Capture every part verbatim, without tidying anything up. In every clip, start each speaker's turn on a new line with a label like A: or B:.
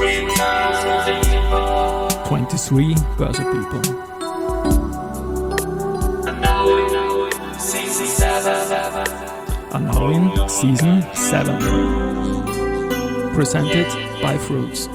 A: twenty-three Börse People. Unknowing Season seven. Presented by Fruits.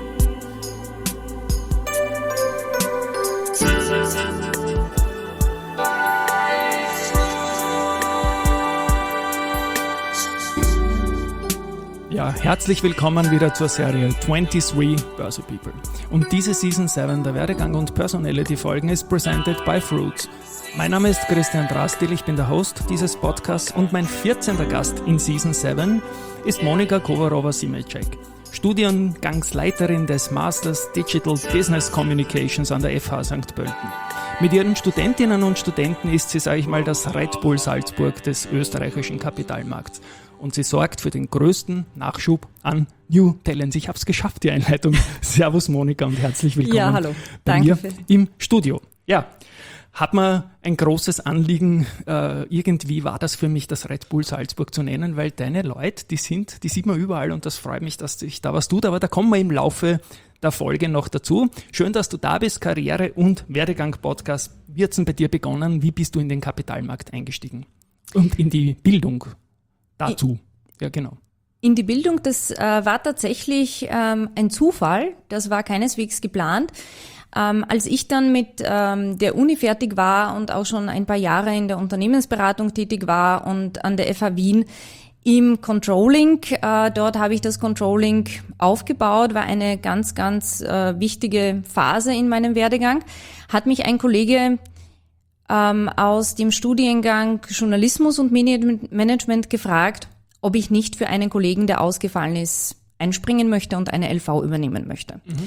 A: Ja, herzlich willkommen wieder zur Serie twenty-three Börse People. Und diese Season seven der Werdegang- und Personality-Folgen ist presented by Fruits. Mein Name ist Christian Drastil, ich bin der Host dieses Podcasts und mein vierzehnter Gast in Season seven ist Monika Kovarova-Simecek, Studiengangsleiterin des Masters Digital Business Communications an der F H Sankt Pölten. Mit ihren Studentinnen und Studenten ist sie, sage ich mal, das Red Bull Salzburg des österreichischen Kapitalmarkts. Und sie sorgt für den größten Nachschub an New Talents. Ich habe es geschafft, die Einleitung. Servus Monika und herzlich willkommen
B: ja, hallo.
A: bei
B: Danke
A: mir
B: für
A: im Studio. Ja, hat mir ein großes Anliegen, äh, irgendwie war das für mich, das Red Bull Salzburg zu nennen, weil deine Leute, die sind, die sieht man überall und das freut mich, dass sich da was tut, aber da kommen wir im Laufe der Folge noch dazu. Schön, dass du da bist. Karriere- und Werdegang-Podcast. Wie hat's denn bei dir begonnen? Wie bist du in den Kapitalmarkt eingestiegen? Und in die Bildung dazu. Ja, genau.
B: In die Bildung, das äh, war tatsächlich ähm, ein Zufall. Das war keineswegs geplant. Ähm, als ich dann mit ähm, der Uni fertig war und auch schon ein paar Jahre in der Unternehmensberatung tätig war und an der F H Wien im Controlling, äh, dort habe ich das Controlling aufgebaut, war eine ganz, ganz äh, wichtige Phase in meinem Werdegang, hat mich ein Kollege ähm, aus dem Studiengang Journalismus und Medienmanagement gefragt, ob ich nicht für einen Kollegen, der ausgefallen ist, einspringen möchte und eine L V übernehmen möchte. Mhm.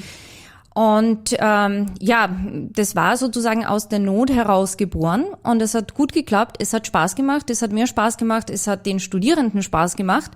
B: Und ähm, ja, das war sozusagen aus der Not heraus geboren und es hat gut geklappt, es hat Spaß gemacht, es hat mir Spaß gemacht, es hat den Studierenden Spaß gemacht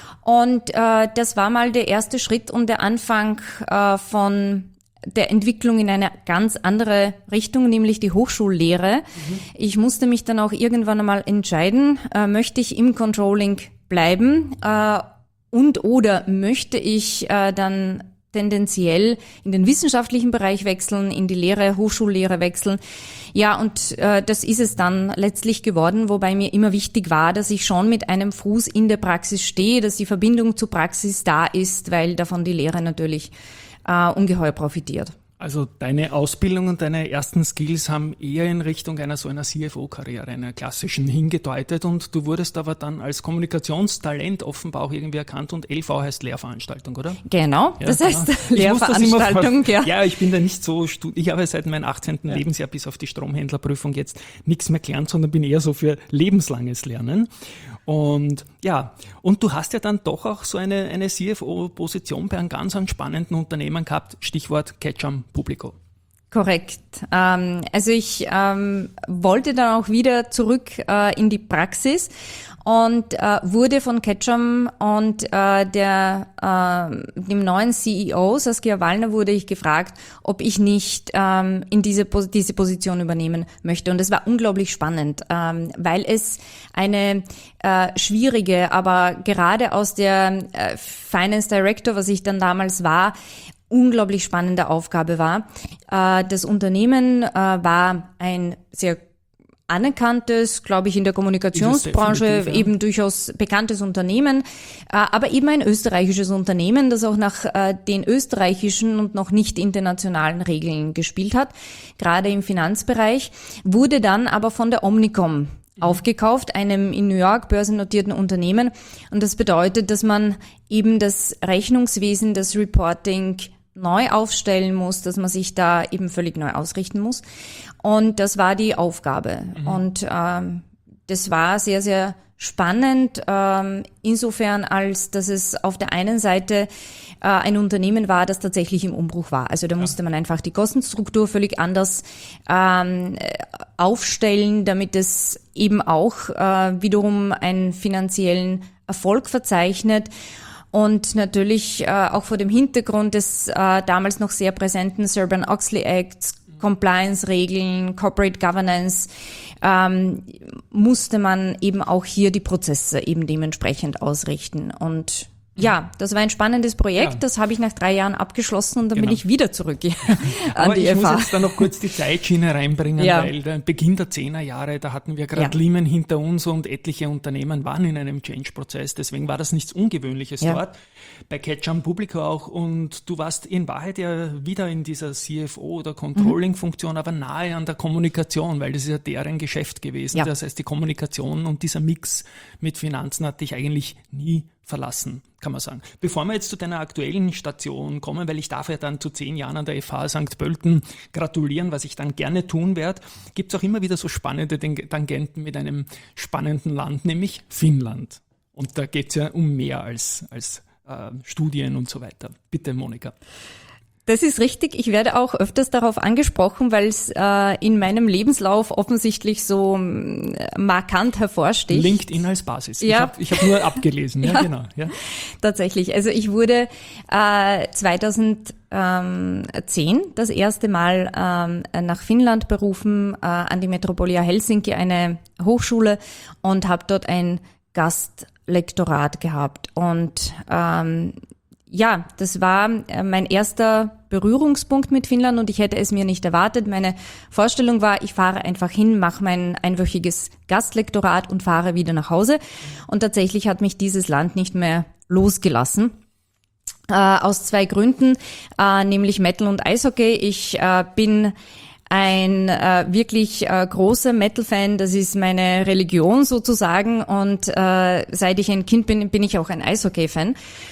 B: und äh, das war mal der erste Schritt und der Anfang äh, von der Entwicklung in eine ganz andere Richtung, nämlich die Hochschullehre. Mhm. Ich musste mich dann auch irgendwann einmal entscheiden, äh, möchte ich im Controlling bleiben äh, und oder möchte ich äh, dann tendenziell in den wissenschaftlichen Bereich wechseln, in die Lehre, Hochschullehre wechseln. Ja, und äh, das ist es dann letztlich geworden, wobei mir immer wichtig war, dass ich schon mit einem Fuß in der Praxis stehe, dass die Verbindung zur Praxis da ist, weil davon die Lehre natürlich äh, ungeheuer profitiert.
A: Also deine Ausbildung und deine ersten Skills haben eher in Richtung einer so einer C F O-Karriere, einer klassischen, hingedeutet und du wurdest aber dann als Kommunikationstalent offenbar auch irgendwie erkannt und L V heißt Lehrveranstaltung, oder?
B: Genau,
A: ja,
B: das heißt
A: genau.
B: Lehrveranstaltung,
A: ja.
B: Ja,
A: ich bin da nicht so, ich habe seit meinem achtzehnten Ja. Lebensjahr bis auf die Stromhändlerprüfung jetzt nichts mehr gelernt, sondern bin eher so für lebenslanges Lernen. Und ja, und du hast ja dann doch auch so eine, eine C F O-Position bei einem ganz spannenden Unternehmen gehabt, Stichwort Ketchum Publico.
B: Korrekt. Ähm, also ich ähm, wollte dann auch wieder zurück äh, in die Praxis und äh, wurde von Ketchum und äh, der äh, dem neuen C E O, Saskia Wallner, wurde ich gefragt, ob ich nicht ähm, in diese diese Position übernehmen möchte. Und es war unglaublich spannend, ähm, weil es eine äh, schwierige, aber gerade aus der äh, Finance Director, was ich dann damals war, unglaublich spannende Aufgabe war. Äh, das Unternehmen äh, war ein sehr anerkanntes, glaube ich, in der Kommunikationsbranche ja. eben durchaus bekanntes Unternehmen, äh, aber eben ein österreichisches Unternehmen, das auch nach äh, den österreichischen und noch nicht internationalen Regeln gespielt hat, gerade im Finanzbereich, wurde dann aber von der Omnicom aufgekauft, einem in New York börsennotierten Unternehmen. Und das bedeutet, dass man eben das Rechnungswesen, das Reporting neu aufstellen muss, dass man sich da eben völlig neu ausrichten muss. Und das war die Aufgabe. Mhm. Und ähm, das war sehr, sehr spannend, ähm, insofern als, dass es auf der einen Seite äh, ein Unternehmen war, das tatsächlich im Umbruch war. Also da ja. musste man einfach die Kostenstruktur völlig anders ähm, aufstellen, damit es eben auch äh, wiederum einen finanziellen Erfolg verzeichnet. Und natürlich äh, auch vor dem Hintergrund des äh, damals noch sehr präsenten Sarbanes-Oxley Acts, Compliance-Regeln, Corporate Governance, ähm, musste man eben auch hier die Prozesse eben dementsprechend ausrichten. Und Ja, das war ein spannendes Projekt,
A: Ja.
B: das habe ich nach drei Jahren abgeschlossen und dann
A: Genau.
B: bin ich wieder zurück an
A: Aber
B: die
A: ich
B: F H.
A: muss jetzt da noch kurz die Zeitschiene reinbringen,
B: Ja.
A: weil der Beginn der Zehnerjahre, da hatten wir gerade
B: Ja.
A: Lehman hinter uns und etliche Unternehmen waren in einem Change-Prozess, deswegen war das nichts Ungewöhnliches
B: Ja.
A: dort, bei Ketchum Publico auch, und du warst in Wahrheit ja wieder in dieser C F O- oder Controlling-Funktion,
B: Mhm.
A: aber nahe an der Kommunikation, weil das ist ja deren Geschäft gewesen.
B: Ja.
A: Das heißt, die Kommunikation und dieser Mix mit Finanzen hat dich eigentlich nie verlassen, kann man sagen. Bevor wir jetzt zu deiner aktuellen Station kommen, weil ich darf ja dann zu zehn Jahren an der F H Sankt Pölten gratulieren, was ich dann gerne tun werde, gibt es auch immer wieder so spannende Tangenten mit einem spannenden Land, nämlich Finnland. Und da geht es ja um mehr als, als äh, Studien und so weiter. Bitte, Monika.
B: Das ist richtig. Ich werde auch öfters darauf angesprochen, weil es äh, in meinem Lebenslauf offensichtlich so ähm, markant hervorsticht.
A: LinkedIn als Basis.
B: Ja.
A: Ich habe ich hab nur abgelesen. Ja,
B: Ja.
A: genau. Ja.
B: Tatsächlich. Also ich wurde äh, zweitausendzehn das erste Mal ähm, nach Finnland berufen, äh, an die Metropolia Helsinki, eine Hochschule, und habe dort ein Gastlektorat gehabt. Und ähm, ja, das war äh, mein erster Berührungspunkt mit Finnland und ich hätte es mir nicht erwartet. Meine Vorstellung war, ich fahre einfach hin, mache mein einwöchiges Gastlektorat und fahre wieder nach Hause. Und tatsächlich hat mich dieses Land nicht mehr losgelassen. Äh, aus zwei Gründen, äh, nämlich Metal und Eishockey. Ich äh, bin ein äh, wirklich äh, großer Metal-Fan, das ist meine Religion sozusagen, und äh, seit ich ein Kind bin, bin ich auch ein Eishockey-Fan.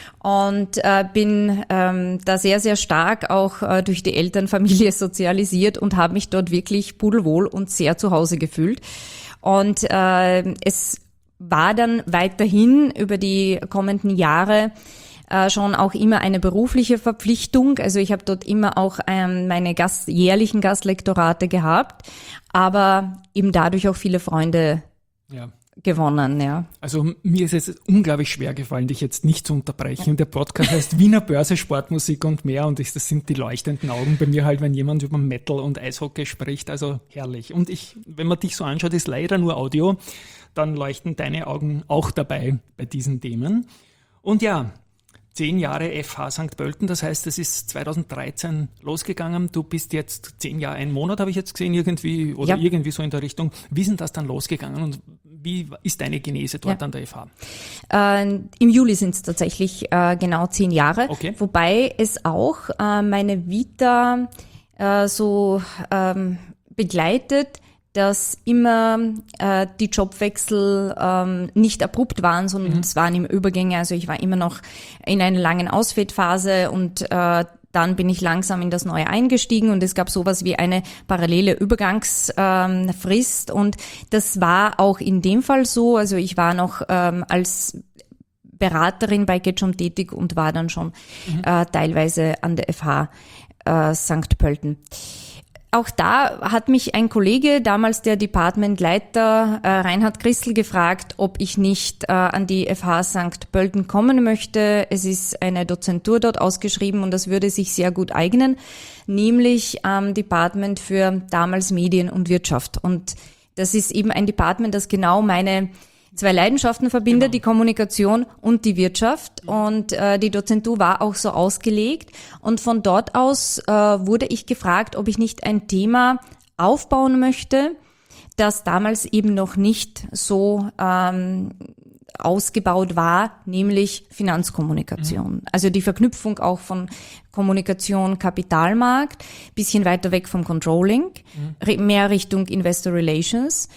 B: Und äh, bin ähm, da sehr, sehr stark auch äh, durch die Elternfamilie sozialisiert und habe mich dort wirklich pudelwohl und sehr zu Hause gefühlt. Und äh, es war dann weiterhin über die kommenden Jahre äh, schon auch immer eine berufliche Verpflichtung. Also ich habe dort immer auch ähm, meine Gast, jährlichen Gastlektorate gehabt, aber eben dadurch auch viele Freunde
A: Ja.
B: gewonnen, ja.
A: Also mir ist es unglaublich schwer gefallen, dich jetzt nicht zu unterbrechen. Der Podcast heißt Wiener Börse, Sportmusik und mehr, und das sind die leuchtenden Augen bei mir halt, wenn jemand über Metal und Eishockey spricht, also herrlich. Und ich, wenn man dich so anschaut, ist leider nur Audio, dann leuchten deine Augen auch dabei bei diesen Themen. Und ja, zehn Jahre F H Sankt Pölten, das heißt, es ist zweitausenddreizehn losgegangen. Du bist jetzt zehn Jahre, einen Monat habe ich jetzt gesehen, irgendwie, oder
B: Ja.
A: irgendwie so in der Richtung. Wie ist denn das dann losgegangen und wie ist deine Genese dort
B: Ja.
A: an der F H?
B: Äh, Im Juli sind es tatsächlich äh, genau zehn Jahre,
A: Okay.
B: wobei es auch äh, meine Vita äh, so ähm, begleitet, dass immer äh, die Jobwechsel ähm, nicht abrupt waren, sondern
A: Mhm.
B: es waren immer Übergänge. Also ich war immer noch in einer langen Ausfeedphase und äh, dann bin ich langsam in das Neue eingestiegen und es gab sowas wie eine parallele Übergangsfrist ähm, Frist. Und das war auch in dem Fall so. Also ich war noch ähm, als Beraterin bei Ketchum tätig und war dann schon
A: Mhm.
B: äh, teilweise an der F H äh, Sankt Pölten. Auch da hat mich ein Kollege, damals der Departmentleiter äh, Reinhard Christel, gefragt, ob ich nicht äh, an die F H Sankt Pölten kommen möchte. Es ist eine Dozentur dort ausgeschrieben und das würde sich sehr gut eignen, nämlich am Department für damals Medien und Wirtschaft. Und das ist eben ein Department, das genau meine zwei Leidenschaften verbindet,
A: Genau.
B: die Kommunikation und die Wirtschaft. Und äh, die Dozentur war auch so ausgelegt. Und von dort aus äh, wurde ich gefragt, ob ich nicht ein Thema aufbauen möchte, das damals eben noch nicht so ähm, ausgebaut war, nämlich Finanzkommunikation. Mhm. Also die Verknüpfung auch von Kommunikation, Kapitalmarkt, bisschen weiter weg vom Controlling, mhm. mehr Richtung Investor Relations.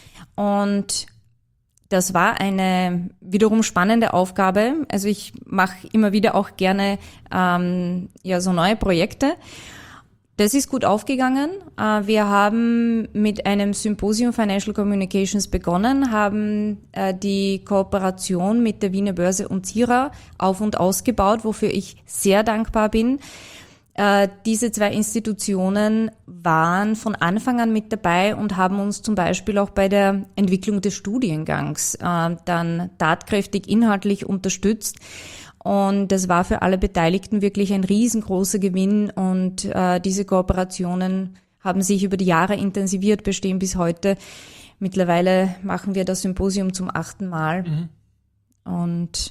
B: Und das war eine wiederum spannende Aufgabe. Also ich mache immer wieder auch gerne ähm, ja so neue Projekte. Das ist gut aufgegangen. Äh, wir haben mit einem Symposium Financial Communications begonnen, haben äh, die Kooperation mit der Wiener Börse und CIRA auf- und ausgebaut, wofür ich sehr dankbar bin. Äh, diese zwei Institutionen waren von Anfang an mit dabei und haben uns zum Beispiel auch bei der Entwicklung des Studiengangs äh, dann tatkräftig inhaltlich unterstützt. Und das war für alle Beteiligten wirklich ein riesengroßer Gewinn. Und äh, diese Kooperationen haben sich über die Jahre intensiviert, bestehen bis heute. Mittlerweile machen wir das Symposium zum achten Mal. Mhm. Und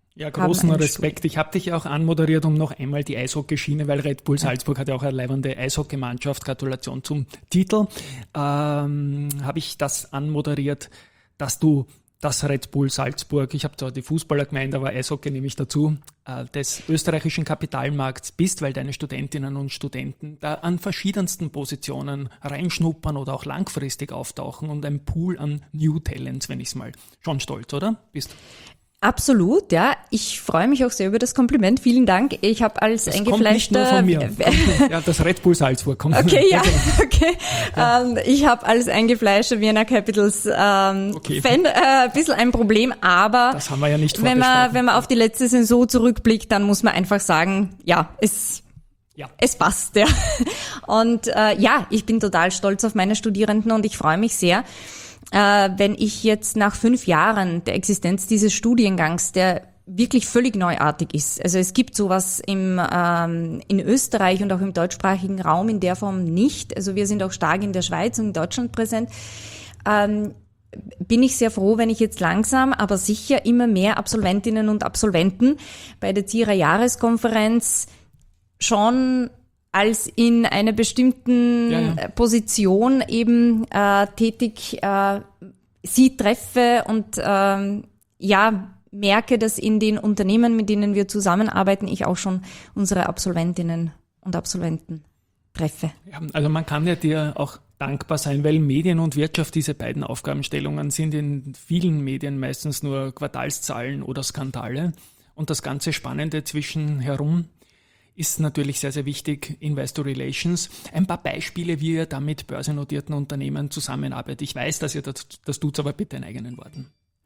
A: Ja, großen Respekt. Ich habe dich ja auch anmoderiert um noch einmal die Eishockeyschiene, weil Red Bull Salzburg hat ja auch eine leibende Eishockeymannschaft. Gratulation zum Titel. Ähm, habe ich das anmoderiert, dass du das Red Bull Salzburg, ich habe zwar die Fußballer gemeint, aber Eishockey nehme ich dazu, äh, des österreichischen Kapitalmarkts bist, weil deine Studentinnen und Studenten da an verschiedensten Positionen reinschnuppern oder auch langfristig auftauchen und ein Pool an New Talents, wenn ich es mal schon stolz, oder? Bist
B: Absolut, ja. Ich freue mich auch sehr über das Kompliment. Vielen Dank. Ich habe als
A: das
B: eingefleischter...
A: Kommt nicht nur von mir. Ja, das Red Bull Salzburg kommt.
B: Okay, ja, okay. Ja. Ähm, ich habe als eingefleischter Vienna Capitals ähm, okay. Fan äh, ein bisschen ein Problem, aber
A: das haben wir ja nicht
B: wenn man wenn man auf die letzte Saison zurückblickt, dann muss man einfach sagen, ja, es ja. es passt, ja. Und äh, ja, ich bin total stolz auf meine Studierenden und ich freue mich sehr, Äh, wenn ich jetzt nach fünf Jahren der Existenz dieses Studiengangs, der wirklich völlig neuartig ist, also es gibt sowas im, ähm, in Österreich und auch im deutschsprachigen Raum in der Form nicht, also wir sind auch stark in der Schweiz und in Deutschland präsent, ähm, bin ich sehr froh, wenn ich jetzt langsam, aber sicher immer mehr Absolventinnen und Absolventen bei der Z I R A Jahreskonferenz schon als in einer bestimmten ja, ja. Position eben äh, tätig äh, sie treffe und ähm, ja merke, dass in den Unternehmen, mit denen wir zusammenarbeiten, ich auch schon unsere Absolventinnen und Absolventen treffe.
A: Ja, also man kann ja dir auch dankbar sein, weil Medien und Wirtschaft, diese beiden Aufgabenstellungen, sind in vielen Medien meistens nur Quartalszahlen oder Skandale. Und das ganze Spannende zwischen herum ist natürlich sehr, sehr wichtig, Investor Relations. Ein paar Beispiele, wie ihr da mit börsennotierten Unternehmen zusammenarbeitet. Ich weiß, dass ihr das, das tut, aber bitte in eigenen Worten.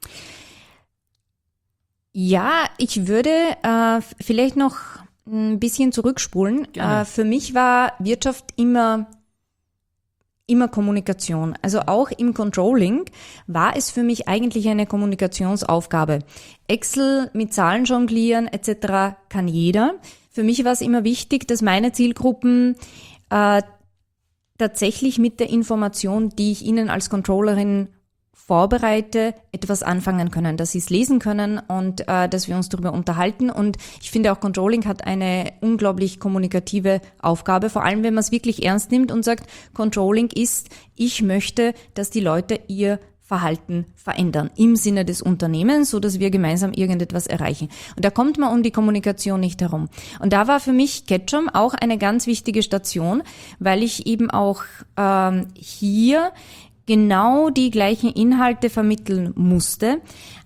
B: Ja, ich würde äh, vielleicht noch ein bisschen zurückspulen. Äh, für mich war Wirtschaft immer immer Kommunikation. Also auch im Controlling war es für mich eigentlich eine Kommunikationsaufgabe. Excel mit Zahlen jonglieren et cetera kann jeder. Für mich war es immer wichtig, dass meine Zielgruppen äh, tatsächlich mit der Information, die ich ihnen als Controllerin vorbereite, etwas anfangen können, dass sie es lesen können und äh, dass wir uns darüber unterhalten. Und ich finde auch Controlling hat eine unglaublich kommunikative Aufgabe, vor allem wenn man es wirklich ernst nimmt und sagt, Controlling ist, ich möchte, dass die Leute ihr Verhalten verändern im Sinne des Unternehmens, so dass wir gemeinsam irgendetwas erreichen. Und da kommt man um die Kommunikation nicht herum. Und da war für mich Ketchum auch eine ganz wichtige Station, weil ich eben auch ähm, hier genau die gleichen Inhalte vermitteln musste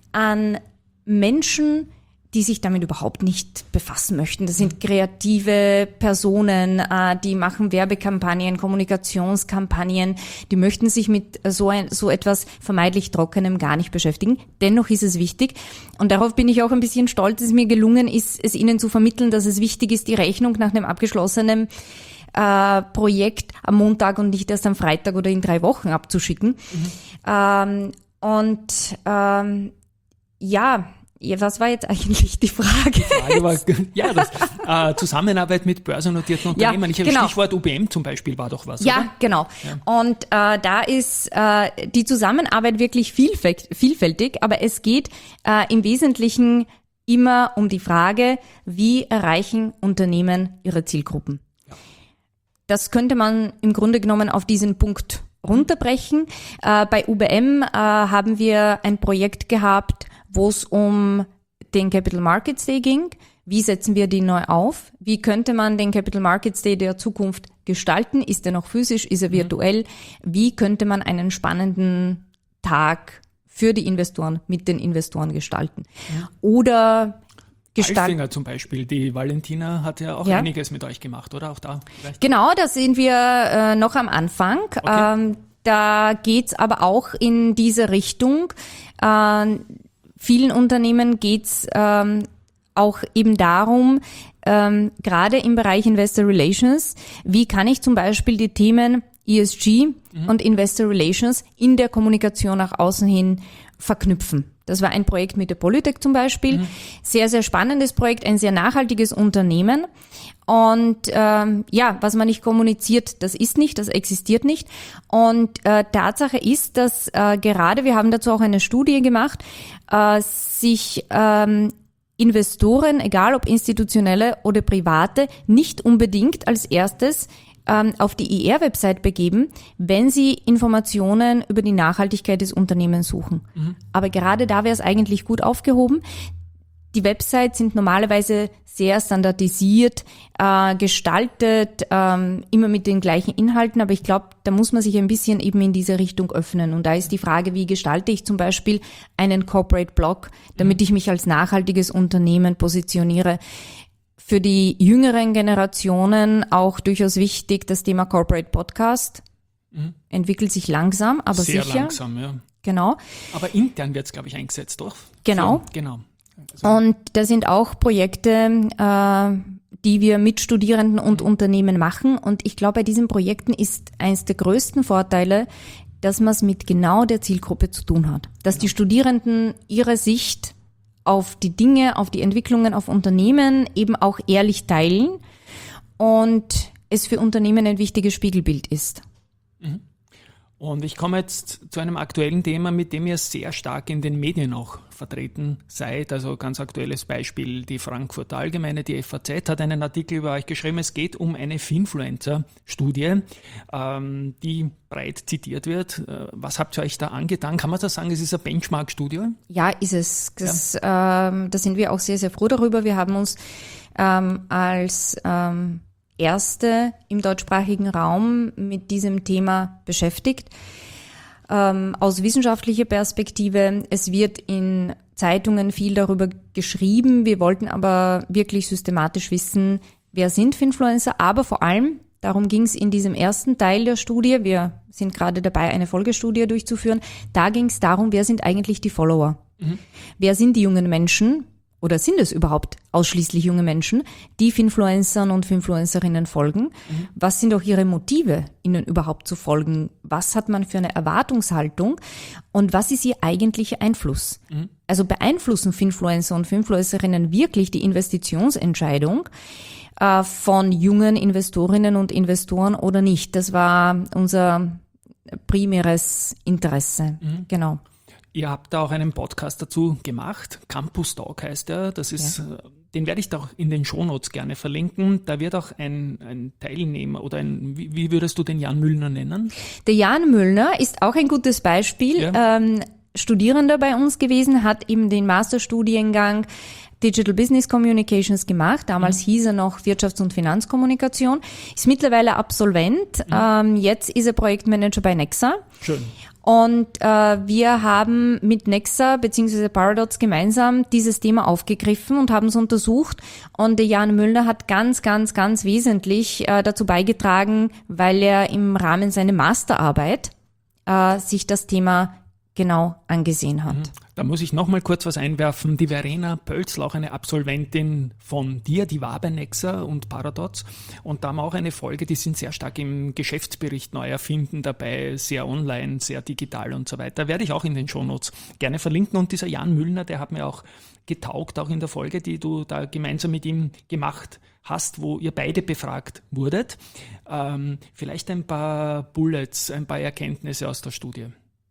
B: an Menschen, die sich damit überhaupt nicht befassen möchten. Das sind kreative Personen, die machen Werbekampagnen, Kommunikationskampagnen, die möchten sich mit so ein, so etwas vermeintlich Trockenem gar nicht beschäftigen. Dennoch ist es wichtig. Und darauf bin ich auch ein bisschen stolz, dass es mir gelungen ist, es ihnen zu vermitteln, dass es wichtig ist, die Rechnung nach einem abgeschlossenen äh, Projekt am Montag und nicht erst am Freitag oder in drei Wochen abzuschicken. Mhm. Ähm, und ähm, ja, Ja, was war jetzt eigentlich die Frage? Die Frage war,
A: ja, das, äh, Zusammenarbeit mit börsennotierten Unternehmen. Ja, ich habe genau. Stichwort U B M zum Beispiel war doch was,
B: Ja,
A: oder?
B: genau. Ja. Und äh, da ist äh, die Zusammenarbeit wirklich vielfältig, vielfältig aber es geht äh, im Wesentlichen immer um die Frage, wie erreichen Unternehmen ihre Zielgruppen? Ja. Das könnte man im Grunde genommen auf diesen Punkt runterbrechen. Äh, bei U B M äh, haben wir ein Projekt gehabt, wo es um den Capital Markets Day ging. Wie setzen wir den neu auf? Wie könnte man den Capital Markets Day der Zukunft gestalten? Ist er noch physisch? Ist er virtuell? Wie könnte man einen spannenden Tag für die Investoren mit den Investoren gestalten? Oder gestalten.
A: Alfinger zum Beispiel, die Valentina hat ja auch ja. einiges mit euch gemacht, oder? Auch da vielleicht?
B: Genau, da sind wir äh, noch am Anfang. Okay. Ähm, da geht's aber auch in diese Richtung. Ähm, Vielen Unternehmen geht's ähm, auch eben darum, ähm, gerade im Bereich Investor Relations, wie kann ich zum Beispiel die Themen E S G mhm. und Investor Relations in der Kommunikation nach außen hin verknüpfen. Das war ein Projekt mit der Polytech zum Beispiel. Mhm. Sehr, sehr spannendes Projekt, ein sehr nachhaltiges Unternehmen. Und ähm, ja, was man nicht kommuniziert, das ist nicht, das existiert nicht. Und äh, Tatsache ist, dass äh, gerade, wir haben dazu auch eine Studie gemacht, äh, sich ähm, Investoren, egal ob institutionelle oder private, nicht unbedingt als erstes ähm, auf die I R-Website begeben, wenn sie Informationen über die Nachhaltigkeit des Unternehmens suchen. Mhm. Aber gerade da wäre es eigentlich gut aufgehoben. Die Websites sind normalerweise sehr standardisiert äh, gestaltet, ähm, immer mit den gleichen Inhalten, aber ich glaube, da muss man sich ein bisschen eben in diese Richtung öffnen. Und da ist die Frage, wie gestalte ich zum Beispiel einen Corporate Blog, damit ich mich als nachhaltiges Unternehmen positioniere. Für die jüngeren Generationen auch durchaus wichtig, das Thema Corporate Podcast mhm. entwickelt sich langsam, aber
A: sehr
B: sicher. Sehr
A: langsam, ja.
B: Genau.
A: Aber intern wird es, glaube ich, eingesetzt, doch?
B: Genau.
A: Für, genau.
B: Also. Und da sind auch Projekte, äh, die wir mit Studierenden und Unternehmen machen. Und ich glaube, bei diesen Projekten ist eines der größten Vorteile, dass man es mit genau der Zielgruppe zu tun hat. Dass genau. die Studierenden ihre Sicht auf die Dinge, auf die Entwicklungen, auf Unternehmen eben auch ehrlich teilen und es für Unternehmen ein wichtiges Spiegelbild ist.
A: Mhm. Und ich komme jetzt zu einem aktuellen Thema, mit dem ihr sehr stark in den Medien auch vertreten seid. Also ganz aktuelles Beispiel, die Frankfurter Allgemeine, die F A Z hat einen Artikel über euch geschrieben. Es geht um eine Finfluencer-Studie, ähm, die breit zitiert wird. Was habt ihr euch da angetan? Kann man das sagen, es ist eine Benchmark-Studie?
B: Ja, ist es. Das, ja. ähm, da sind wir auch sehr, sehr froh darüber. Wir haben uns ähm, als ähm, erste im deutschsprachigen Raum mit diesem Thema beschäftigt. Ähm, aus wissenschaftlicher Perspektive, es wird in Zeitungen viel darüber geschrieben. Wir wollten aber wirklich systematisch wissen, wer sind Finfluencer, aber vor allem, darum ging es in diesem ersten Teil der Studie, wir sind gerade dabei, eine Folgestudie durchzuführen, da ging es darum, wer sind eigentlich die Follower? Mhm. Wer sind die jungen Menschen? Oder sind es überhaupt ausschließlich junge Menschen, die Finfluencern und Finfluencerinnen folgen? Mhm. Was sind auch ihre Motive, ihnen überhaupt zu folgen? Was hat man für eine Erwartungshaltung? Und was ist ihr eigentlicher Einfluss? Mhm. Also beeinflussen Finfluencer und Finfluencerinnen wirklich die Investitionsentscheidung äh, von jungen Investorinnen und Investoren oder nicht? Das war unser primäres Interesse. Mhm. Genau.
A: Ihr habt da auch einen Podcast dazu gemacht, Campus Talk heißt er, das ist, ja. Den werde ich da auch in den Shownotes gerne verlinken. Da wird auch ein, ein Teilnehmer oder ein, wie, wie würdest du den Jan Müllner nennen?
B: Der Jan Müllner ist auch ein gutes Beispiel, ja. ähm, Studierender bei uns gewesen, hat eben den Masterstudiengang Digital Business Communications gemacht. Damals mhm. hieß er noch Wirtschafts- und Finanzkommunikation. Ist mittlerweile Absolvent. Mhm. Ähm, jetzt ist er Projektmanager bei Nexa.
A: Schön.
B: Und äh, wir haben mit Nexa bzw. Paradox gemeinsam dieses Thema aufgegriffen und haben es untersucht. Und der Jan Müllner hat ganz, ganz, ganz wesentlich äh, dazu beigetragen, weil er im Rahmen seiner Masterarbeit äh, sich das Thema genau angesehen hat.
A: Da muss ich noch mal kurz was einwerfen. Die Verena Pölzl, auch eine Absolventin von dir, die war bei Nexa und Paradox. Und da haben wir auch eine Folge, die sind sehr stark im Geschäftsbericht neu erfinden dabei, sehr online, sehr digital und so weiter. Werde ich auch in den Shownotes gerne verlinken. Und dieser Jan Müllner, der hat mir auch getaugt, auch in der Folge, die du da gemeinsam mit ihm gemacht hast, wo ihr beide befragt wurdet. Ähm, vielleicht ein paar Bullets, ein paar Erkenntnisse aus der Studie.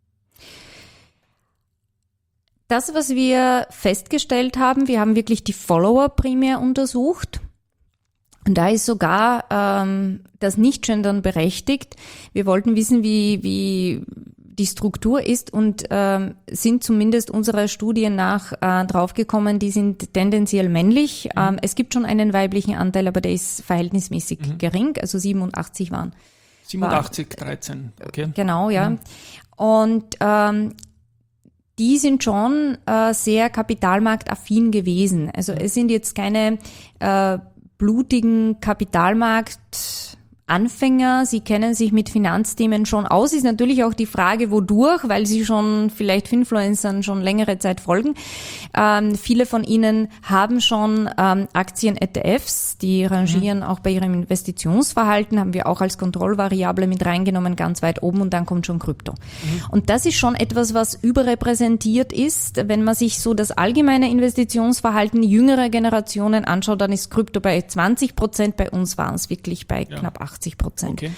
B: Das, was wir festgestellt haben, wir haben wirklich die Follower primär untersucht. Und da ist sogar ähm, das Nicht-Gendern berechtigt. Wir wollten wissen, wie, wie die Struktur ist und ähm, sind zumindest unserer Studien nach äh, draufgekommen, die sind tendenziell männlich. Mhm. Ähm, es gibt schon einen weiblichen Anteil, aber der ist verhältnismäßig mhm. gering, also siebenundachtzig waren.
A: siebenundachtzig, dreizehn, okay.
B: Genau, ja.
A: Mhm.
B: Und ähm, die sind schon äh, sehr kapitalmarktaffin gewesen. Also es sind jetzt keine äh, blutigen Kapitalmarkt Anfänger, sie kennen sich mit Finanzthemen schon aus, ist natürlich auch die Frage, wodurch, weil sie schon vielleicht Finfluencern schon längere Zeit folgen. Ähm, viele von ihnen haben schon ähm, Aktien-E T Fs, die rangieren mhm. auch bei ihrem Investitionsverhalten, haben wir auch als Kontrollvariable mit reingenommen, ganz weit oben und dann kommt schon Krypto. Mhm. Und das ist schon etwas, was überrepräsentiert ist. Wenn man sich so das allgemeine Investitionsverhalten jüngerer Generationen anschaut, dann ist Krypto bei zwanzig Prozent, bei uns waren es wirklich bei ja. knapp achtzig Prozent. Okay.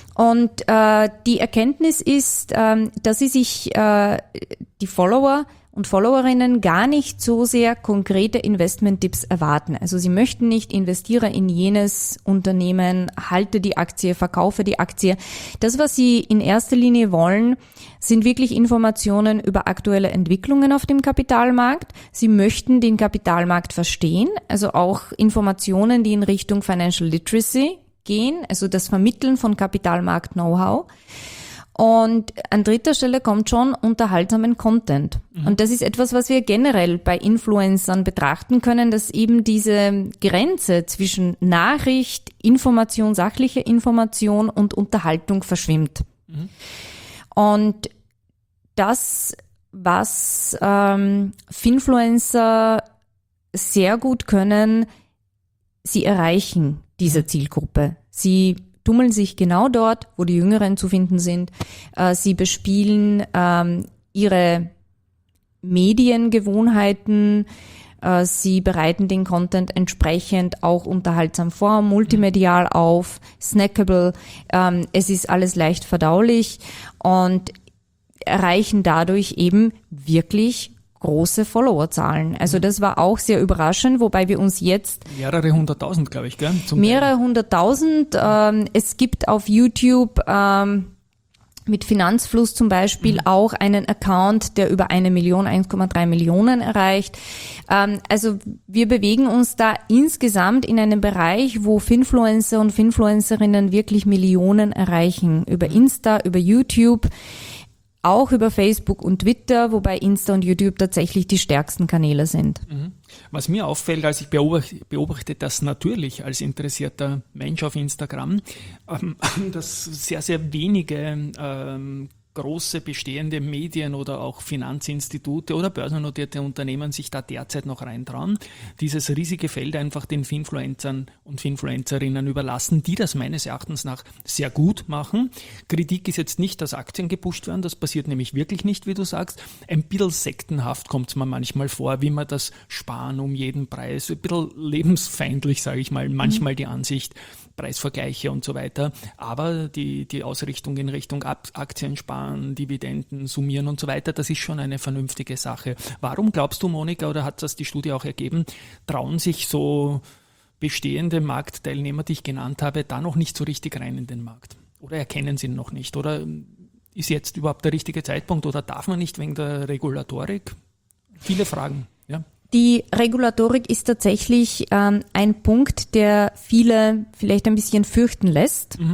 B: Und äh, die Erkenntnis ist, ähm, dass sie sich, äh, die Follower, und Followerinnen gar nicht so sehr konkrete Investment-Tipps erwarten. Also sie möchten nicht, investiere in jenes Unternehmen, halte die Aktie, verkaufe die Aktie. Das, was sie in erster Linie wollen, sind wirklich Informationen über aktuelle Entwicklungen auf dem Kapitalmarkt. Sie möchten den Kapitalmarkt verstehen, also auch Informationen, die in Richtung Financial Literacy gehen, also das Vermitteln von Kapitalmarkt-Know-how. Und an dritter Stelle kommt schon unterhaltsamen Content. Mhm. Und das ist etwas, was wir generell bei Influencern betrachten können, dass eben diese Grenze zwischen Nachricht, Information, sachliche Information und Unterhaltung verschwimmt. Mhm. Und das, was ähm, Finfluencer sehr gut können, sie erreichen diese Zielgruppe. Sie tummeln sich genau dort, wo die Jüngeren zu finden sind. Äh, sie bespielen ähm, ihre Mediengewohnheiten. Äh, sie bereiten den Content entsprechend auch unterhaltsam vor, multimedial auf, snackable. Ähm, es ist alles leicht verdaulich und erreichen dadurch eben wirklich große Followerzahlen. Also das war auch sehr überraschend, wobei wir uns jetzt...
A: Mehrere hunderttausend, glaube ich, gell?
B: Zum mehrere hunderttausend. Ähm, es gibt auf YouTube ähm, mit Finanzfluss zum Beispiel mhm. auch einen Account, der über eine Million, eins Komma drei Millionen erreicht. Ähm, also wir bewegen uns da insgesamt in einem Bereich, wo Finfluencer und Finfluencerinnen wirklich Millionen erreichen. Über Insta, über YouTube, auch über Facebook und Twitter, wobei Insta und YouTube tatsächlich die stärksten Kanäle sind.
A: Was mir auffällt, als ich beobachte, beobachte das natürlich als interessierter Mensch auf Instagram, ähm, dass sehr, sehr wenige ähm, große bestehende Medien oder auch Finanzinstitute oder börsennotierte Unternehmen sich da derzeit noch reintrauen, dieses riesige Feld einfach den Finfluencern und Finfluencerinnen überlassen, die das meines Erachtens nach sehr gut machen. Kritik ist jetzt nicht, dass Aktien gepusht werden, das passiert nämlich wirklich nicht, wie du sagst. Ein bisschen sektenhaft kommt es mir manchmal vor, wie man das Sparen um jeden Preis, ein bisschen lebensfeindlich, sage ich mal, manchmal die Ansicht, Preisvergleiche und so weiter, aber die, die Ausrichtung in Richtung Aktien sparen, Dividenden summieren und so weiter, das ist schon eine vernünftige Sache. Warum glaubst du, Monika, oder hat das die Studie auch ergeben, trauen sich so bestehende Marktteilnehmer, die ich genannt habe, da noch nicht so richtig rein in den Markt? Oder erkennen sie ihn noch nicht? Oder ist jetzt überhaupt der richtige Zeitpunkt oder darf man nicht wegen der Regulatorik? Viele Fragen, ja.
B: Die Regulatorik ist tatsächlich ähm, ein Punkt, der viele vielleicht ein bisschen fürchten lässt. Mhm.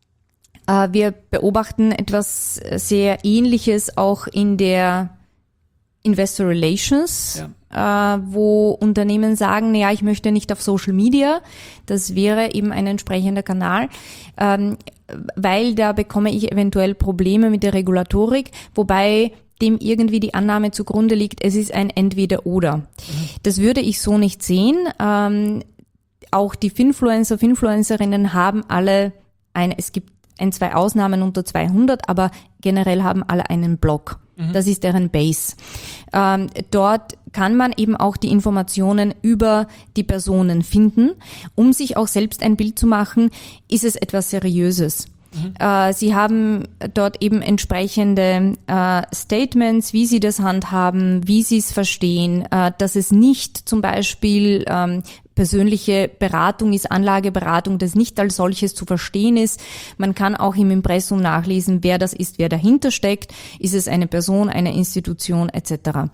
B: Äh, wir beobachten etwas sehr Ähnliches auch in der Investor Relations, ja. äh, wo Unternehmen sagen, naja, ich möchte nicht auf Social Media. Das wäre eben ein entsprechender Kanal, ähm, weil da bekomme ich eventuell Probleme mit der Regulatorik, wobei dem irgendwie die Annahme zugrunde liegt, es ist ein Entweder-Oder. Mhm. Das würde ich so nicht sehen. Ähm, auch die Finfluencer, Finfluencerinnen haben alle eine, es gibt ein, zwei Ausnahmen unter zweihundert, aber generell haben alle einen Blog. Mhm. Das ist deren Base. Ähm, dort kann man eben auch die Informationen über die Personen finden, um sich auch selbst ein Bild zu machen, ist es etwas Seriöses. Mhm. Äh, sie haben dort eben entsprechende äh, Statements, wie sie das handhaben, wie sie es verstehen, äh, dass es nicht zum Beispiel ähm, persönliche Beratung ist, Anlageberatung, das nicht als solches zu verstehen ist. Man kann auch im Impressum nachlesen, wer das ist, wer dahinter steckt. Ist es eine Person, eine Institution et cetera.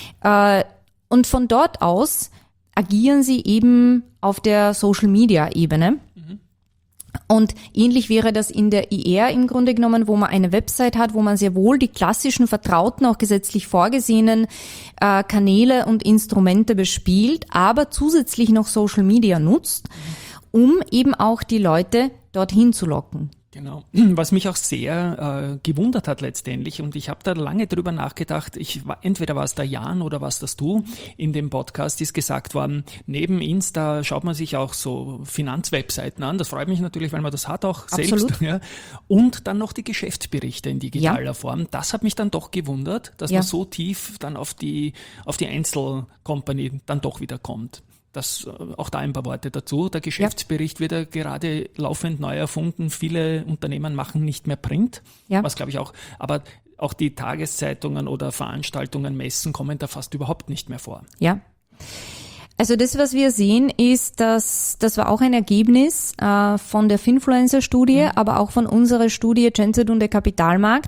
B: Äh, und von dort aus agieren sie eben auf der Social-Media-Ebene. Mhm. Und ähnlich wäre das in der I R im Grunde genommen, wo man eine Website hat, wo man sehr wohl die klassischen, vertrauten, auch gesetzlich vorgesehenen äh, Kanäle und Instrumente bespielt, aber zusätzlich noch Social Media nutzt, um eben auch die Leute dorthin zu locken.
A: Genau. Was mich auch sehr äh, gewundert hat letztendlich, und ich habe da lange drüber nachgedacht, ich war, entweder war es der Jan oder was das du, in dem Podcast ist gesagt worden, neben Insta schaut man sich auch so Finanzwebseiten an, das freut mich natürlich, weil man das hat auch
B: Absolut.
A: selbst. Ja. Und dann noch die Geschäftsberichte in digitaler
B: ja.
A: Form. Das hat mich dann doch gewundert, dass
B: ja.
A: man so tief dann auf die, auf die Einzelcompany dann doch wieder kommt. Das, auch da ein paar Worte dazu. Der Geschäftsbericht ja. wird ja gerade laufend neu erfunden. Viele Unternehmen machen nicht mehr Print, ja. was glaube ich auch, aber auch die Tageszeitungen oder Veranstaltungen, Messen kommen da fast überhaupt nicht mehr vor.
B: Ja. Also das, was wir sehen, ist, dass das war auch ein Ergebnis äh, von der Finfluencer-Studie, mhm. aber auch von unserer Studie Genset und der Kapitalmarkt.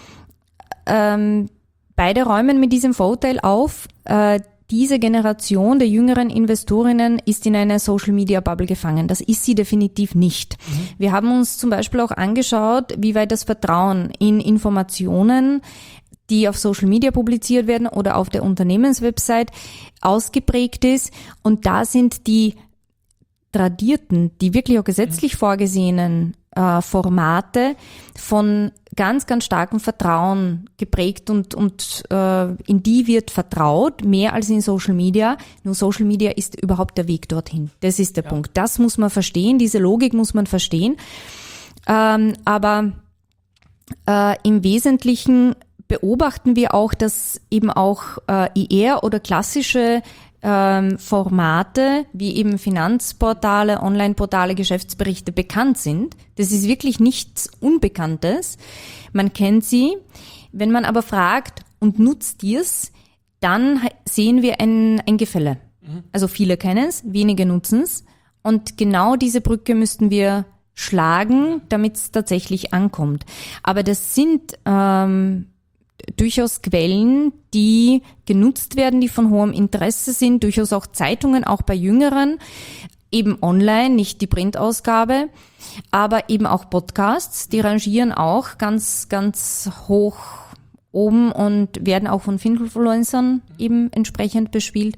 B: Ähm, beide räumen mit diesem Vorurteil auf, äh, diese Generation der jüngeren Investorinnen ist in einer Social-Media-Bubble gefangen. Das ist sie definitiv nicht. Mhm. Wir haben uns zum Beispiel auch angeschaut, wie weit das Vertrauen in Informationen, die auf Social Media publiziert werden oder auf der Unternehmenswebsite ausgeprägt ist. Und da sind die tradierten, die wirklich auch gesetzlich vorgesehenen äh, Formate von ganz, ganz starkem Vertrauen geprägt und, und äh, in die wird vertraut, mehr als in Social Media. Nur Social Media ist überhaupt der Weg dorthin. Das ist der ja. Punkt. Das muss man verstehen, diese Logik muss man verstehen. Ähm, aber äh, im Wesentlichen beobachten wir auch, dass eben auch äh, I R oder klassische ähm, Formate wie eben Finanzportale, Online-Portale, Geschäftsberichte bekannt sind. Das ist wirklich nichts Unbekanntes. Man kennt sie. Wenn man aber fragt und nutzt ihr's, dann sehen wir ein, ein Gefälle. Mhm. Also viele kennen es, wenige nutzen es. Und genau diese Brücke müssten wir schlagen, damit es tatsächlich ankommt. Aber das sind ähm, durchaus Quellen, die genutzt werden, die von hohem Interesse sind, durchaus auch Zeitungen, auch bei Jüngeren, eben online, nicht die Printausgabe, aber eben auch Podcasts, die rangieren auch ganz, ganz hoch oben und werden auch von Finfluencern eben entsprechend bespielt.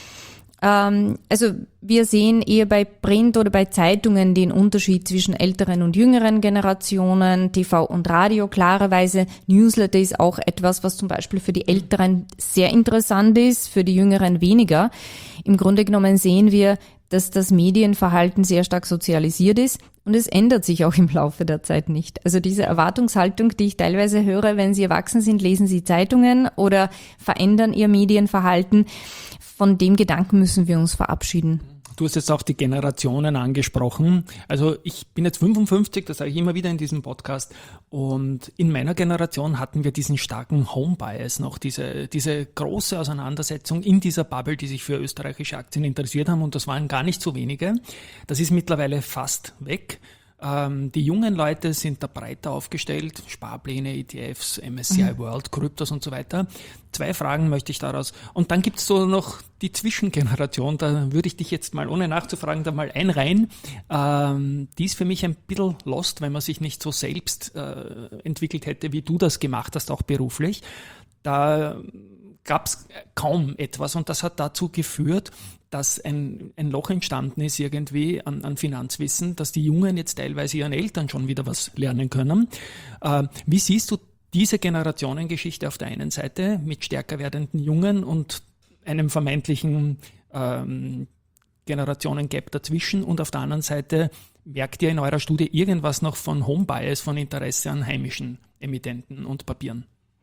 B: Ähm, also wir sehen eher bei Print oder bei Zeitungen den Unterschied zwischen älteren und jüngeren Generationen, T V und Radio klarerweise. Newsletter ist auch etwas, was zum Beispiel für die Älteren sehr interessant ist, für die Jüngeren weniger. Im Grunde genommen sehen wir, dass das Medienverhalten sehr stark sozialisiert ist und es ändert sich auch im Laufe der Zeit nicht. Also diese Erwartungshaltung, die ich teilweise höre, wenn Sie erwachsen sind, lesen Sie Zeitungen oder verändern Ihr Medienverhalten. Von dem Gedanken müssen wir uns verabschieden.
A: Du hast jetzt auch die Generationen angesprochen. Also ich bin jetzt fünfundfünfzig, das sage ich immer wieder in diesem Podcast. Und in meiner Generation hatten wir diesen starken Home-Bias noch, diese, diese große Auseinandersetzung in dieser Bubble, die sich für österreichische Aktien interessiert haben. Und das waren gar nicht so wenige. Das ist mittlerweile fast weg. Ähm, die jungen Leute sind da breiter aufgestellt, Sparpläne, E T Fs, M S C I mhm. World, Kryptos und so weiter. Zwei Fragen möchte ich daraus. Und dann gibt es so noch die Zwischengeneration, da würde ich dich jetzt mal, ohne nachzufragen, da mal einreihen. Ähm, die ist für mich ein bisschen lost, wenn man sich nicht so selbst äh, entwickelt hätte, wie du das gemacht hast, auch beruflich. Da gab es kaum etwas und das hat dazu geführt, dass ein, ein Loch entstanden ist irgendwie an, an Finanzwissen, dass die Jungen jetzt teilweise ihren Eltern schon wieder was lernen können. Äh, wie siehst du diese Generationengeschichte auf der einen Seite mit stärker werdenden Jungen und einem vermeintlichen ähm, Generationengap dazwischen und auf der anderen Seite merkt ihr in eurer Studie irgendwas noch von Home Bias, von Interesse an heimischen Emittenten und Papieren?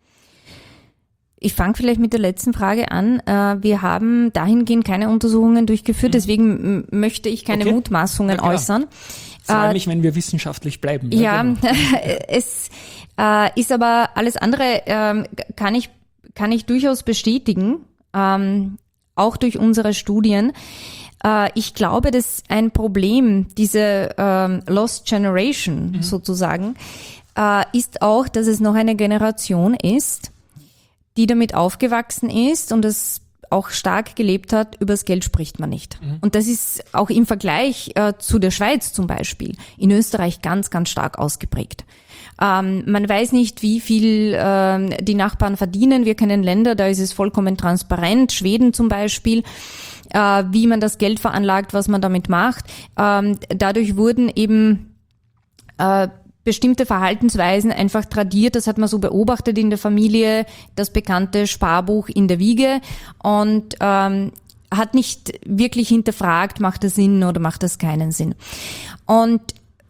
B: Ich fange vielleicht mit der letzten Frage an. Wir haben dahingehend keine Untersuchungen durchgeführt, deswegen m- möchte ich keine okay. Mutmaßungen ja, äußern.
A: Ich freue mich, wenn wir wissenschaftlich bleiben.
B: Ja, ja genau. Es äh, ist aber alles andere, ähm, kann ich kann ich durchaus bestätigen, ähm, auch durch unsere Studien. Äh, ich glaube, dass ein Problem, diese ähm, Lost Generation mhm. sozusagen, äh, ist auch, dass es noch eine Generation ist, die damit aufgewachsen ist und es auch stark gelebt hat, übers Geld spricht man nicht. Mhm. Und das ist auch im Vergleich äh, zu der Schweiz zum Beispiel in Österreich ganz, ganz stark ausgeprägt. Ähm, man weiß nicht, wie viel äh, die Nachbarn verdienen. Wir kennen Länder, da ist es vollkommen transparent. Schweden zum Beispiel, äh, wie man das Geld veranlagt, was man damit macht. Ähm, dadurch wurden eben äh, bestimmte Verhaltensweisen einfach tradiert, das hat man so beobachtet in der Familie, das bekannte Sparbuch in der Wiege und ähm, hat nicht wirklich hinterfragt, macht das Sinn oder macht das keinen Sinn. Und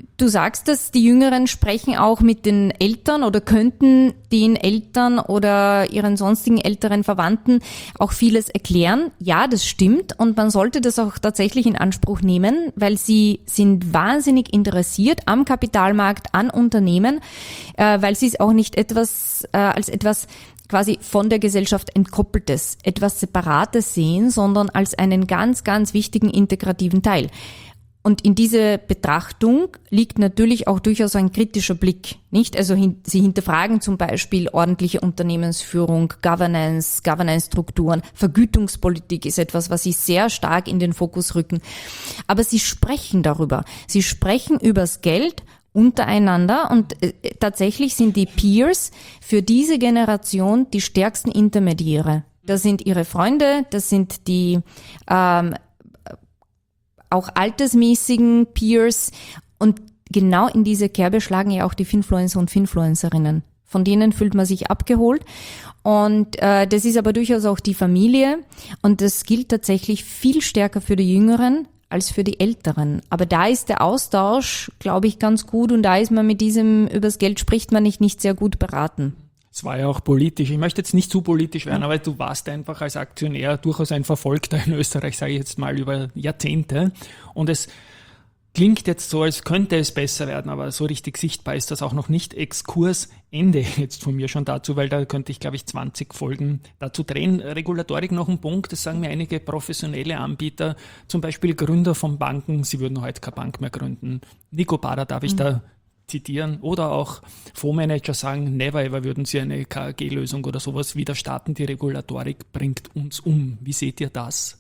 B: Du sagst, dass die Jüngeren sprechen auch mit den Eltern oder könnten den Eltern oder ihren sonstigen älteren Verwandten auch vieles erklären. Ja, das stimmt und man sollte das auch tatsächlich in Anspruch nehmen, weil sie sind wahnsinnig interessiert am Kapitalmarkt, an Unternehmen, äh, weil sie es auch nicht etwas äh, als etwas quasi von der Gesellschaft entkoppeltes, etwas Separates sehen, sondern als einen ganz, ganz wichtigen integrativen Teil. Und in diese Betrachtung liegt natürlich auch durchaus ein kritischer Blick, nicht? Also hin, sie hinterfragen zum Beispiel ordentliche Unternehmensführung, Governance, Governance-Strukturen, Vergütungspolitik ist etwas, was sie sehr stark in den Fokus rücken. Aber sie sprechen darüber. Sie sprechen übers Geld untereinander und äh, tatsächlich sind die Peers für diese Generation die stärksten Intermediäre. Das sind ihre Freunde, das sind die ähm, auch altersmäßigen Peers und genau in diese Kerbe schlagen ja auch die Finfluencer und Finfluencerinnen. Von denen fühlt man sich abgeholt und äh, das ist aber durchaus auch die Familie und das gilt tatsächlich viel stärker für die Jüngeren als für die Älteren. Aber da ist der Austausch, glaube ich, ganz gut und da ist man mit diesem, übers Geld spricht man nicht, nicht sehr gut beraten.
A: Es war ja auch politisch. Ich möchte jetzt nicht zu politisch werden, aber du warst einfach als Aktionär durchaus ein Verfolgter in Österreich, sage ich jetzt mal, über Jahrzehnte. Und es klingt jetzt so, als könnte es besser werden, aber so richtig sichtbar ist das auch noch nicht. Exkurs Ende jetzt von mir schon dazu, weil da könnte ich, glaube ich, zwanzig Folgen dazu drehen. Regulatorik noch ein Punkt, das sagen mir einige professionelle Anbieter, zum Beispiel Gründer von Banken, sie würden heute keine Bank mehr gründen. Nico Bader darf ich mhm. da zitieren, oder auch Fondsmanager sagen, never ever würden sie eine K A G-Lösung oder sowas wieder starten, die Regulatorik bringt uns um. Wie seht ihr das?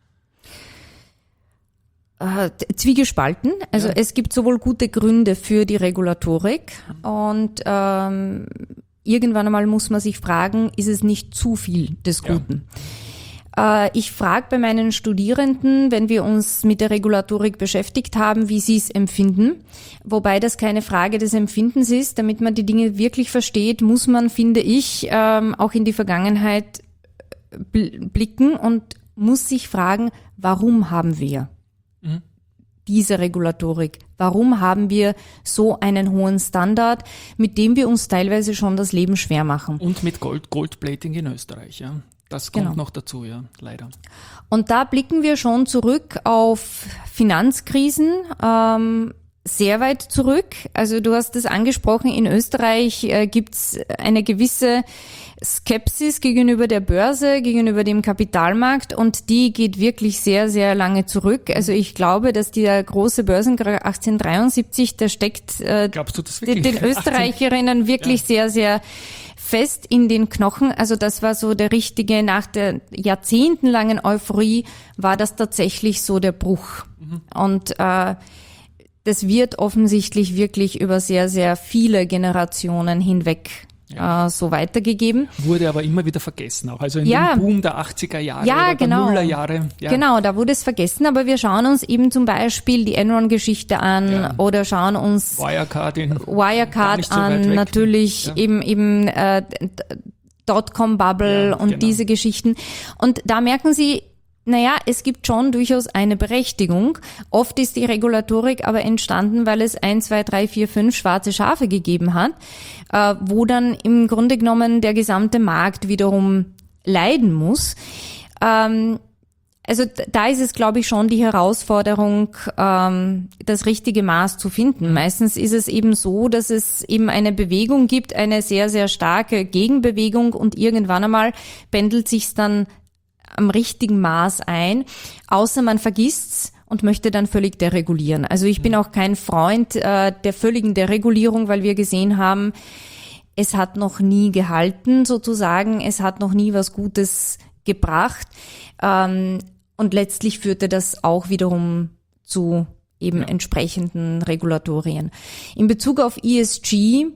B: Äh, zwiegespalten. Also ja. Es gibt sowohl gute Gründe für die Regulatorik und ähm, irgendwann einmal muss man sich fragen, ist es nicht zu viel des Guten? Ja. Ich frage bei meinen Studierenden, wenn wir uns mit der Regulatorik beschäftigt haben, wie sie es empfinden. Wobei das keine Frage des Empfindens ist. Damit man die Dinge wirklich versteht, muss man, finde ich, auch in die Vergangenheit blicken und muss sich fragen, warum haben wir mhm. diese Regulatorik? Warum haben wir so einen hohen Standard, mit dem wir uns teilweise schon das Leben schwer machen?
A: Und mit Gold, Goldplating in Österreich, ja. Das kommt genau. noch dazu, ja, leider.
B: Und da blicken wir schon zurück auf Finanzkrisen, ähm, sehr weit zurück. Also du hast es angesprochen, in Österreich äh, gibt's eine gewisse Skepsis gegenüber der Börse, gegenüber dem Kapitalmarkt und die geht wirklich sehr, sehr lange zurück. Also ich glaube, dass der große Börsenkrach achtzehnhundertdreiundsiebzig, der steckt äh,
A: Glaubst du das wirklich?
B: den Österreicherinnen wirklich ja. sehr, sehr fest in den Knochen. Also das war so der richtige, nach der jahrzehntelangen Euphorie war das tatsächlich so der Bruch. Mhm. Und äh, das wird offensichtlich wirklich über sehr, sehr viele Generationen hinweg ja. äh, so weitergegeben.
A: Wurde aber immer wieder vergessen auch. Also in
B: ja.
A: dem Boom der achtziger Jahre
B: ja,
A: oder
B: genau.
A: der Nullerjahre. Ja.
B: Genau, da wurde es vergessen, aber wir schauen uns eben zum Beispiel die Enron-Geschichte an ja. oder schauen uns
A: Wirecard, in,
B: Wirecard so an, natürlich ja. eben eben äh, Dotcom-Bubble ja, und genau. diese Geschichten. Und da merken Sie, naja, es gibt schon durchaus eine Berechtigung. Oft ist die Regulatorik aber entstanden, weil es ein, zwei, drei, vier, fünf schwarze Schafe gegeben hat, äh, wo dann im Grunde genommen der gesamte Markt wiederum leiden muss. Ähm, also da ist es, glaube ich, schon die Herausforderung, ähm, das richtige Maß zu finden. Meistens ist es eben so, dass es eben eine Bewegung gibt, eine sehr, sehr starke Gegenbewegung und irgendwann einmal pendelt sich's dann am richtigen Maß ein, außer man vergisst's und möchte dann völlig deregulieren. Also ich bin auch kein Freund äh, der völligen Deregulierung, weil wir gesehen haben, es hat noch nie gehalten sozusagen, es hat noch nie was Gutes gebracht ähm, und letztlich führte das auch wiederum zu eben ja. entsprechenden Regulatorien. In Bezug auf E S G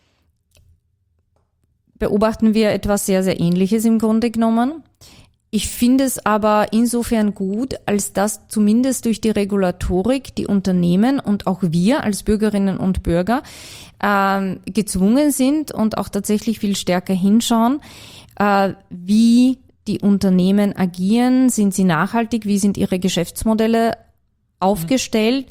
B: beobachten wir etwas sehr, sehr Ähnliches im Grunde genommen. Ich finde es aber insofern gut, als dass zumindest durch die Regulatorik die Unternehmen und auch wir als Bürgerinnen und Bürger äh, gezwungen sind und auch tatsächlich viel stärker hinschauen, äh, wie die Unternehmen agieren, sind sie nachhaltig, wie sind ihre Geschäftsmodelle aufgestellt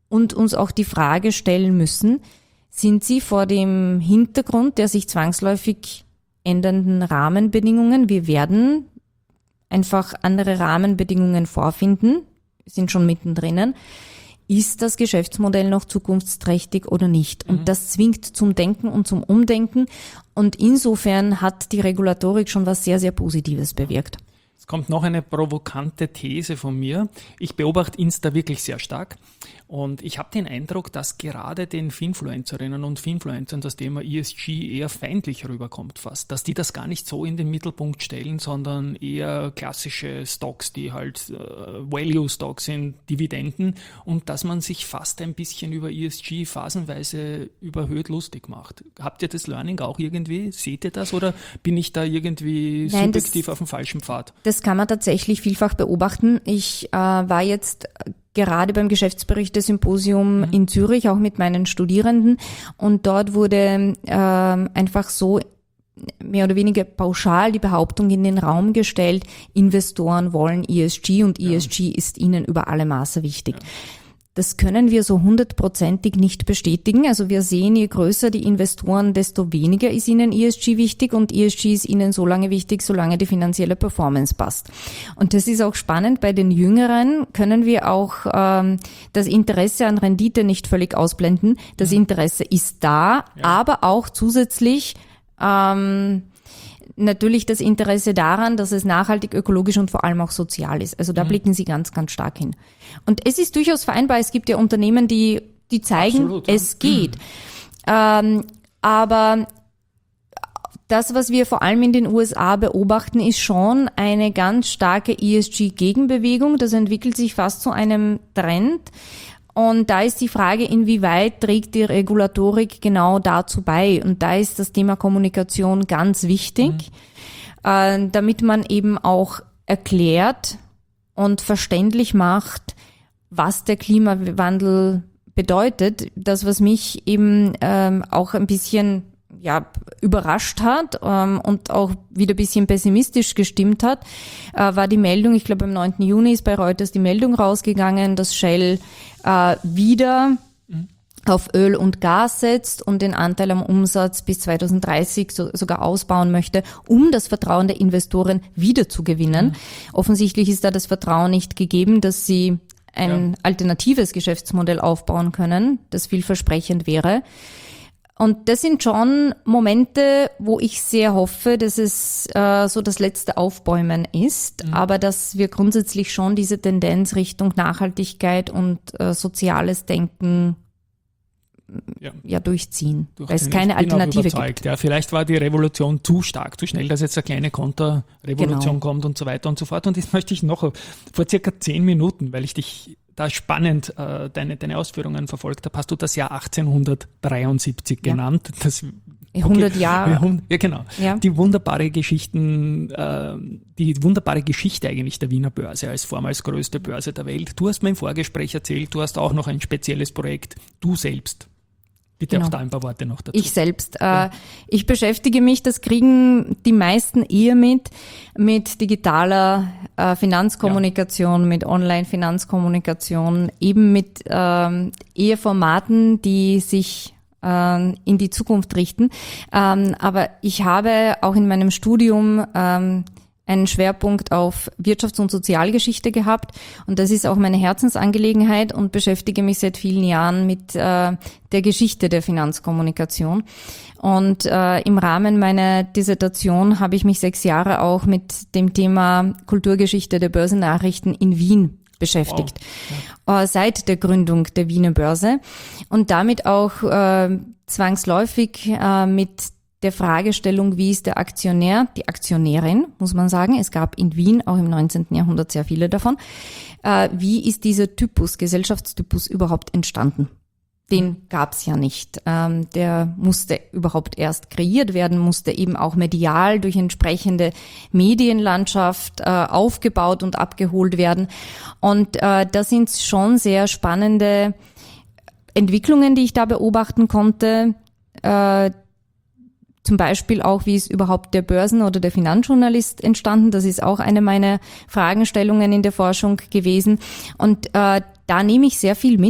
B: und uns auch die Frage stellen müssen, sind sie vor dem Hintergrund der sich zwangsläufig ändernden Rahmenbedingungen, wir werden einfach andere Rahmenbedingungen vorfinden, sind schon mittendrin, ist das Geschäftsmodell noch zukunftsträchtig oder nicht? Und mhm. das zwingt zum Denken und zum Umdenken. Und insofern hat die Regulatorik schon was sehr, sehr Positives bewirkt.
A: Es kommt noch eine provokante These von mir. Ich beobachte Insta wirklich sehr stark und ich habe den Eindruck, dass gerade den Finfluencerinnen und Finfluencern das Thema E S G eher feindlich rüberkommt fast, dass die das gar nicht so in den Mittelpunkt stellen, sondern eher klassische Stocks, die halt äh, Value-Stocks sind, Dividenden, und dass man sich fast ein bisschen über E S G phasenweise überhöht lustig macht. Habt ihr das Learning auch irgendwie? Seht ihr das oder bin ich da irgendwie
B: Nein,
A: subjektiv
B: das,
A: auf dem falschen Pfad?
B: Das kann man tatsächlich vielfach beobachten. Ich äh, war jetzt gerade beim Geschäftsberichte-Symposium mhm. in Zürich, auch mit meinen Studierenden, und dort wurde äh, einfach so mehr oder weniger pauschal die Behauptung in den Raum gestellt, Investoren wollen E S G und E S G ja. ist ihnen über alle Maße wichtig. Ja. Das können wir so hundertprozentig nicht bestätigen. Also wir sehen, je größer die Investoren, desto weniger ist ihnen E S G wichtig, und E S G ist ihnen so lange wichtig, solange die finanzielle Performance passt. Und das ist auch spannend. Bei den Jüngeren können wir auch ähm, das Interesse an Rendite nicht völlig ausblenden. Das Interesse ist da, ja. aber auch zusätzlich ähm, natürlich das Interesse daran, dass es nachhaltig, ökologisch und vor allem auch sozial ist. Also da mhm. blicken sie ganz, ganz stark hin. Und es ist durchaus vereinbar. Es gibt ja Unternehmen, die, die zeigen, Absolut, ja. es geht. Mhm. Ähm, aber das, was wir vor allem in den U S A beobachten, ist schon eine ganz starke E S G-Gegenbewegung. Das entwickelt sich fast zu einem Trend. Und da ist die Frage, inwieweit trägt die Regulatorik genau dazu bei? Und da ist das Thema Kommunikation ganz wichtig, mhm. äh, damit man eben auch erklärt und verständlich macht, was der Klimawandel bedeutet. Das, was mich eben ähm, auch ein bisschen ja überrascht hat ähm, und auch wieder ein bisschen pessimistisch gestimmt hat, äh, war die Meldung, ich glaube am neunten Juni ist bei Reuters die Meldung rausgegangen, dass Shell äh, wieder mhm. auf Öl und Gas setzt und den Anteil am Umsatz bis zweitausenddreißig so, sogar ausbauen möchte, um das Vertrauen der Investoren wieder zu gewinnen. Mhm. Offensichtlich ist da das Vertrauen nicht gegeben, dass sie ein ja. alternatives Geschäftsmodell aufbauen können, das vielversprechend wäre. Und das sind schon Momente, wo ich sehr hoffe, dass es äh, so das letzte Aufbäumen ist, mhm. aber dass wir grundsätzlich schon diese Tendenz Richtung Nachhaltigkeit und äh, soziales Denken ja, ja durchziehen, weil es keine Alternative gibt.
A: Ja, vielleicht war die Revolution zu stark, zu schnell, dass jetzt eine kleine Konterrevolution genau. kommt und so weiter und so fort. Und das möchte ich noch vor circa zehn Minuten, weil ich dich da spannend äh, deine, deine Ausführungen verfolgt habe, hast du das Jahr achtzehnhundertdreiundsiebzig ja. genannt. Das,
B: okay, hundert Jahre.
A: Ja, genau. Ja. Die wunderbare Geschichten, äh, die wunderbare Geschichte eigentlich der Wiener Börse als vormals größte Börse der Welt. Du hast mir im Vorgespräch erzählt, du hast auch noch ein spezielles Projekt, du selbst. Bitte genau. auch da ein paar Worte noch dazu.
B: Ich selbst. Ja. Äh, ich beschäftige mich, das kriegen die meisten eher mit, mit digitaler äh, Finanzkommunikation, ja. mit Online-Finanzkommunikation, eben mit ähm, eher Formaten, die sich äh, in die Zukunft richten. Ähm, aber ich habe auch in meinem Studium ähm, einen Schwerpunkt auf Wirtschafts- und Sozialgeschichte gehabt, und das ist auch meine Herzensangelegenheit, und beschäftige mich seit vielen Jahren mit äh, der Geschichte der Finanzkommunikation. Und äh, im Rahmen meiner Dissertation habe ich mich sechs Jahre auch mit dem Thema Kulturgeschichte der Börsennachrichten in Wien beschäftigt, wow. ja. äh, seit der Gründung der Wiener Börse, und damit auch äh, zwangsläufig äh, mit der Fragestellung, wie ist der Aktionär, die Aktionärin, muss man sagen. Es gab in Wien auch im neunzehnten Jahrhundert sehr viele davon. Äh, wie ist dieser Typus, Gesellschaftstypus überhaupt entstanden? Den gab's ja nicht. Ähm, der musste überhaupt erst kreiert werden, musste eben auch medial durch entsprechende Medienlandschaft äh, aufgebaut und abgeholt werden. Und äh, da sind schon sehr spannende Entwicklungen, die ich da beobachten konnte. Äh, Zum Beispiel auch, wie ist überhaupt der Börsen- oder der Finanzjournalist entstanden? Das ist auch eine meiner Fragestellungen in der Forschung gewesen. Und äh, da nehme ich sehr viel mit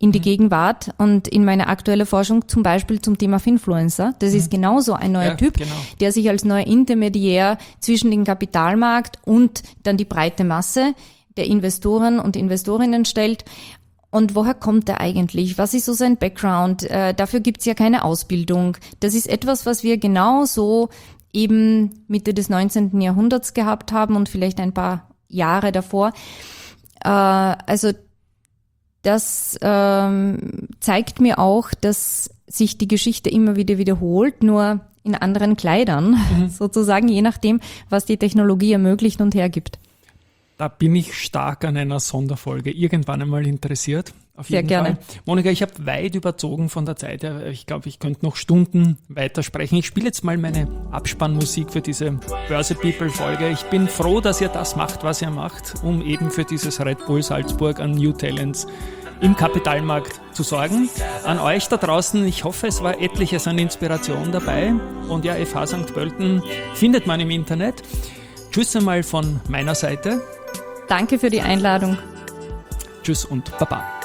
B: in die Gegenwart und in meine aktuelle Forschung zum Beispiel zum Thema Finfluencer. Das ist genauso ein neuer
A: ja,
B: Typ,
A: genau.
B: der sich als neuer Intermediär zwischen dem Kapitalmarkt und dann die breite Masse der Investoren und Investorinnen stellt. Und woher kommt er eigentlich? Was ist so sein Background? Äh, dafür gibt's ja keine Ausbildung. Das ist etwas, was wir genauso eben Mitte des neunzehnten Jahrhunderts gehabt haben und vielleicht ein paar Jahre davor. Äh, also das ähm, zeigt mir auch, dass sich die Geschichte immer wieder wiederholt, nur in anderen Kleidern, mhm. sozusagen, je nachdem, was die Technologie ermöglicht und hergibt.
A: Da bin ich stark an einer Sonderfolge irgendwann einmal interessiert. Auf
B: Sehr
A: jeden
B: gerne.
A: Fall. Monika, ich habe weit überzogen von der Zeit her. Ich glaube, ich könnte noch Stunden weitersprechen. Ich spiele jetzt mal meine Abspannmusik für diese Börse People Folge. Ich bin froh, dass ihr das macht, was ihr macht, um eben für dieses Red Bull Salzburg an New Talents im Kapitalmarkt zu sorgen. An euch da draußen, ich hoffe, es war etliches an Inspiration dabei. Und ja, F H Sankt Pölten findet man im Internet. Tschüss einmal von meiner Seite.
B: Danke für die Einladung.
A: Tschüss und Baba.